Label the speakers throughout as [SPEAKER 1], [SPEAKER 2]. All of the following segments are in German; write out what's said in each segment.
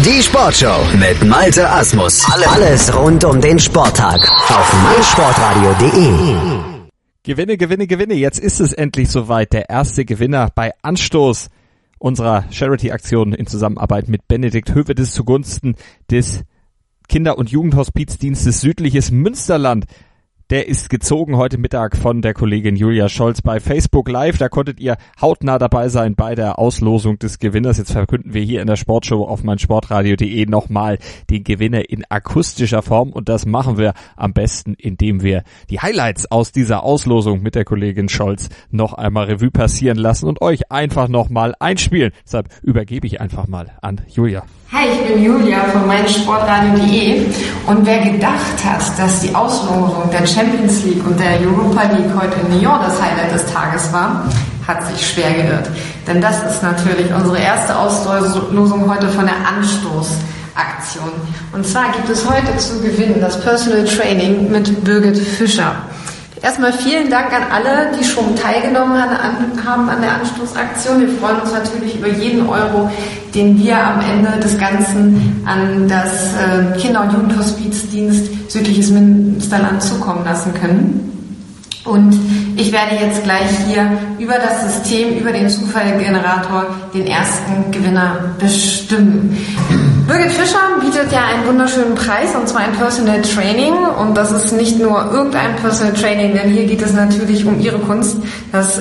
[SPEAKER 1] Die Sportshow mit Malte Asmus. Alles rund um den Sporttag auf meinsportradio.de.
[SPEAKER 2] Gewinne. Jetzt ist es endlich soweit. Der erste Gewinner bei Anstoß unserer Charity-Aktion in Zusammenarbeit mit Benedikt Höwedes zugunsten des Kinder- und Jugendhospizdienstes Südliches Münsterland. Der ist gezogen heute Mittag von der Kollegin Julia Scholz bei Facebook Live. Da konntet ihr hautnah dabei sein bei der Auslosung des Gewinners. Jetzt verkünden wir hier in der Sportshow auf meinsportradio.de nochmal den Gewinner in akustischer Form. Und das machen wir am besten, indem wir die Highlights aus dieser Auslosung mit der Kollegin Scholz noch einmal Revue passieren lassen und euch einfach nochmal einspielen. Deshalb übergebe ich einfach mal an Julia.
[SPEAKER 3] Hi, ich bin Julia von meinsportradio.de und wer gedacht hat, dass die Auslosung der Champions League und der Europa League heute in Lyon das Highlight des Tages war, hat sich schwer geirrt. Denn das ist natürlich unsere erste Auslosung heute von der Anstoßaktion. Und zwar gibt es heute zu gewinnen das Personal Training mit Birgit Fischer. Erstmal vielen Dank an alle, die schon teilgenommen haben an der Anstoßaktion. Wir freuen uns natürlich über jeden Euro, den wir am Ende des Ganzen an das Kinder- und Jugendhospizdienst Südliches Münsterland zukommen lassen können. Und ich werde jetzt gleich hier über das System, über den Zufallgenerator den ersten Gewinner bestimmen. Birgit Fischer bietet ja einen wunderschönen Preis, und zwar ein Personal Training. Und das ist nicht nur irgendein Personal Training, denn hier geht es natürlich um ihre Kunst, das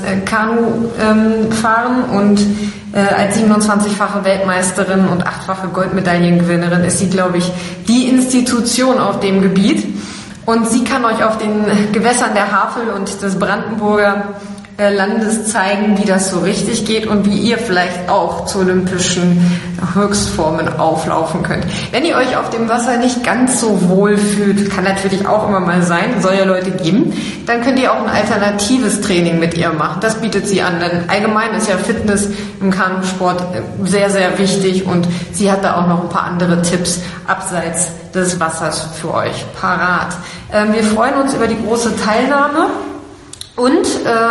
[SPEAKER 3] Kanufahren. Und als 27-fache Weltmeisterin und 8-fache Goldmedaillengewinnerin ist sie, glaube ich, die Institution auf dem Gebiet. Und sie kann euch auf den Gewässern der Havel und des Brandenburger Landes zeigen, wie das so richtig geht und wie ihr vielleicht auch zu olympischen Höchstformen auflaufen könnt. Wenn ihr euch auf dem Wasser nicht ganz so wohl fühlt, kann natürlich auch immer mal sein, soll ja Leute geben, dann könnt ihr auch ein alternatives Training mit ihr machen. Das bietet sie an, denn allgemein ist ja Fitness im Kanusport sehr, sehr wichtig und sie hat da auch noch ein paar andere Tipps abseits des Wassers für euch parat. Wir freuen uns über die große Teilnahme. Und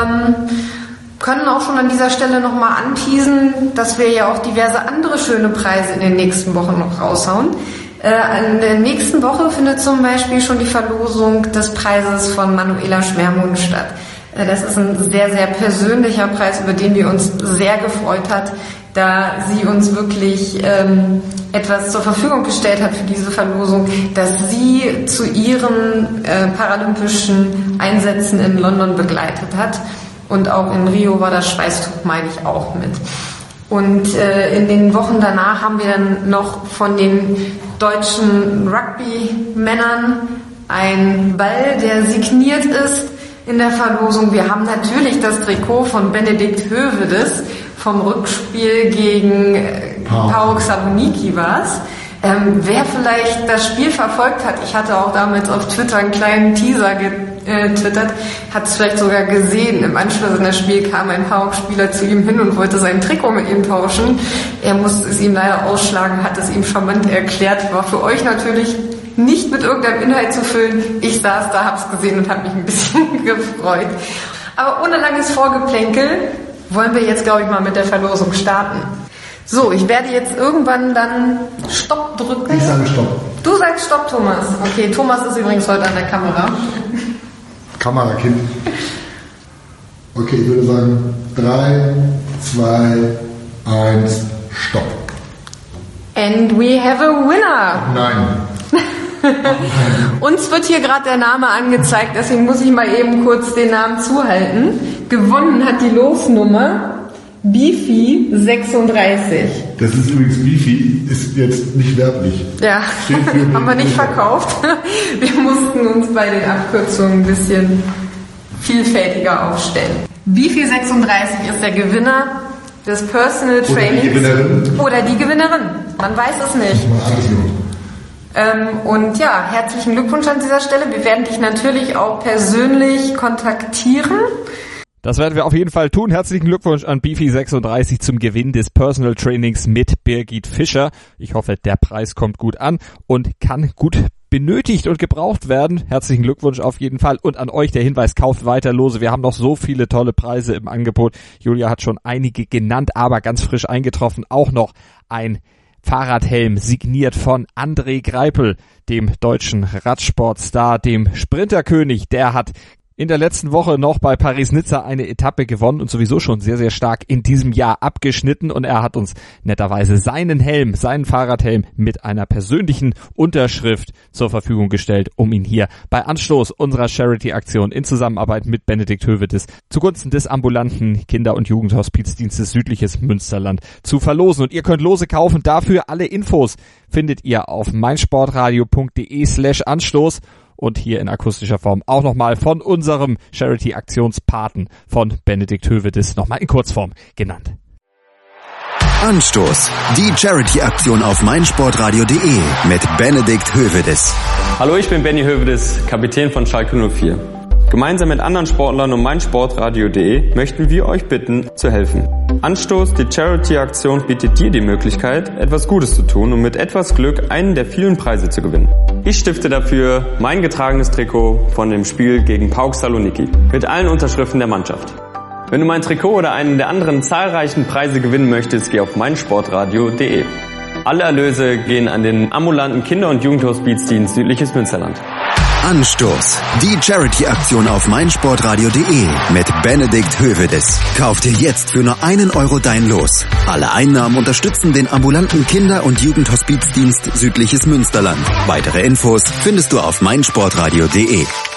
[SPEAKER 3] können auch schon an dieser Stelle nochmal anteasen, dass wir ja auch diverse andere schöne Preise in den nächsten Wochen noch raushauen. In der nächsten Woche findet zum Beispiel schon die Verlosung des Preises von Manuela Schmermund statt. Das ist ein sehr, sehr persönlicher Preis, über den wir uns sehr gefreut hat, da sie uns wirklich etwas zur Verfügung gestellt hat für diese Verlosung, dass sie zu ihren paralympischen Einsätzen in London begleitet hat. Und auch in Rio war das Schweißtuch, meine ich, auch mit. Und in den Wochen danach haben wir dann noch von den deutschen Rugby-Männern einen Ball, der signiert ist in der Verlosung. Wir haben natürlich das Trikot von Benedikt Höwedes vom Rückspiel gegen PAOK Saloniki war es. Wer vielleicht das Spiel verfolgt hat, ich hatte auch damals auf Twitter einen kleinen Teaser getwittert, hat es vielleicht sogar gesehen. Im Anschluss an das Spiel kam ein PAOK-Spieler zu ihm hin und wollte sein Trikot mit ihm tauschen. Er musste es ihm leider ausschlagen, hat es ihm charmant erklärt. War für euch natürlich nicht mit irgendeinem Inhalt zu füllen. Ich saß da, hab's gesehen und habe mich ein bisschen gefreut. Aber ohne langes Vorgeplänkel wollen wir jetzt, glaube ich, mal mit der Verlosung starten. So, ich werde jetzt irgendwann dann Stopp drücken.
[SPEAKER 4] Ich sage Stopp.
[SPEAKER 3] Du sagst Stopp, Thomas. Okay, Thomas ist übrigens heute an der Kamera.
[SPEAKER 4] Kamerakind. Okay, ich würde sagen 3, 2, 1, Stopp.
[SPEAKER 3] And we have a winner.
[SPEAKER 4] Nein.
[SPEAKER 3] Uns wird hier gerade der Name angezeigt, deswegen muss ich mal eben kurz den Namen zuhalten. Gewonnen hat die Losnummer Bifi 36.
[SPEAKER 4] Das ist übrigens Bifi, ist jetzt nicht werblich.
[SPEAKER 3] Ja, haben wir nicht verkauft. Wir mussten uns bei den Abkürzungen ein bisschen vielfältiger aufstellen. Bifi 36 ist der Gewinner des Personal Trainings. Oder die Gewinnerin. Man weiß es nicht. Und ja, herzlichen Glückwunsch an dieser Stelle. Wir werden dich natürlich auch persönlich kontaktieren.
[SPEAKER 2] Das werden wir auf jeden Fall tun. Herzlichen Glückwunsch an Bifi36 zum Gewinn des Personal Trainings mit Birgit Fischer. Ich hoffe, der Preis kommt gut an und kann gut benötigt und gebraucht werden. Herzlichen Glückwunsch auf jeden Fall. Und an euch der Hinweis, kauft weiter Lose. Wir haben noch so viele tolle Preise im Angebot. Julia hat schon einige genannt, aber ganz frisch eingetroffen auch noch ein Fahrradhelm signiert von André Greipel, dem deutschen Radsportstar, dem Sprinterkönig. Der hat in der letzten Woche noch bei Paris-Nizza eine Etappe gewonnen und sowieso schon sehr, sehr stark in diesem Jahr abgeschnitten. Und er hat uns netterweise seinen Helm, seinen Fahrradhelm mit einer persönlichen Unterschrift zur Verfügung gestellt, um ihn hier bei Anstoß unserer Charity-Aktion in Zusammenarbeit mit Benedikt Hövedes zugunsten des ambulanten Kinder- und Jugendhospizdienstes Südliches Münsterland zu verlosen. Und ihr könnt Lose kaufen. Dafür alle Infos findet ihr auf meinsportradio.de/Anstoß. Und hier in akustischer Form auch nochmal von unserem Charity-Aktionspaten von Benedikt Hövedes nochmal in Kurzform genannt.
[SPEAKER 1] Anstoß. Die Charity-Aktion auf meinsportradio.de mit Benedikt Hövedes.
[SPEAKER 5] Hallo, ich bin Benny Hövedes, Kapitän von Schalke 04. Gemeinsam mit anderen Sportlern und meinsportradio.de möchten wir euch bitten, zu helfen. Anstoß, die Charity-Aktion bietet dir die Möglichkeit, etwas Gutes zu tun und mit etwas Glück einen der vielen Preise zu gewinnen. Ich stifte dafür mein getragenes Trikot von dem Spiel gegen PAOK Saloniki mit allen Unterschriften der Mannschaft. Wenn du mein Trikot oder einen der anderen zahlreichen Preise gewinnen möchtest, geh auf meinsportradio.de. Alle Erlöse gehen an den ambulanten Kinder- und Jugendhospizdienst Südliches Münsterland.
[SPEAKER 1] Anstoß. Die Charity-Aktion auf meinsportradio.de mit Benedikt Hövedes. Kauf dir jetzt für nur €1 dein Los. Alle Einnahmen unterstützen den ambulanten Kinder- und Jugendhospizdienst Südliches Münsterland. Weitere Infos findest du auf meinsportradio.de.